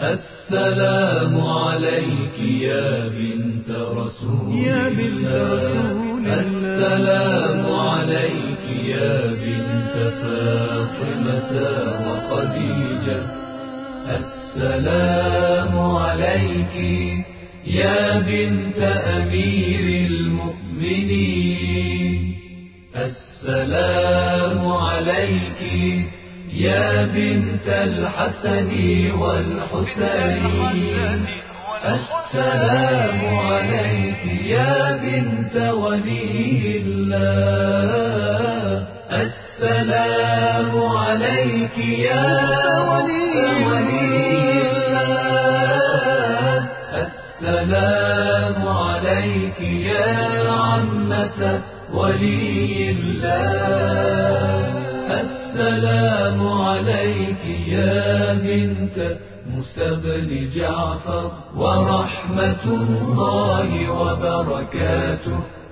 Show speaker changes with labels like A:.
A: السلام عليك يا بنت رسول الله. السلام عليك يا بنت فاطمة وخديجة. السلام عليك يا بنت أمير المؤمنين. السلام عليك يا بنت الحسن والحسين. السلام عليك يا بنت ولي الله. السلام عليك يا ولي الله. السلام عليك يا عمة ولي الله. السلام عليك يا بنت موسى بن جعفر ورحمة الله وبركاته